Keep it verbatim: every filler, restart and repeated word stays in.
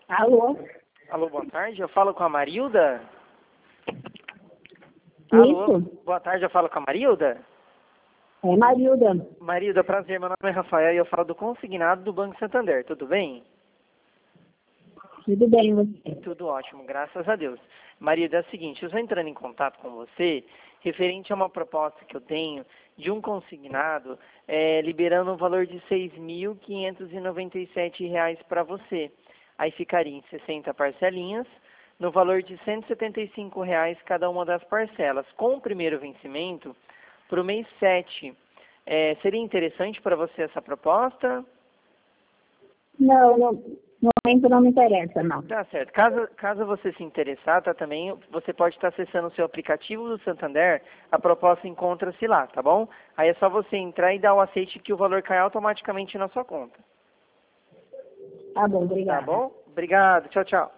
Alô? Alô, boa tarde. Eu falo com a Marilda? Alô, Isso? boa tarde. Eu falo com a Marilda? É Marilda. Marilda, prazer. Meu nome é Rafael e eu falo do consignado do Banco Santander. Tudo bem? Tudo bem, você? Tudo ótimo, graças a Deus. Marilda, é o seguinte, eu estou entrando em contato com você referente a uma proposta que eu tenho de um consignado é, liberando um valor de seis mil quinhentos e noventa e sete reais para você. Aí ficaria em sessenta parcelinhas, no valor de cento e setenta e cinco reais cada uma das parcelas, com o primeiro vencimento para o mês sete. É, seria interessante para você essa proposta? Não, não, no momento não me interessa, não. Tá certo. Caso, caso você se interessar, tá, também você pode estar acessando o seu aplicativo do Santander, a proposta encontra-se lá, tá bom? Aí é só você entrar e dar o aceite que o valor cai automaticamente na sua conta. Tá bom, Tá obrigada. bom? Obrigado. Tchau, tchau.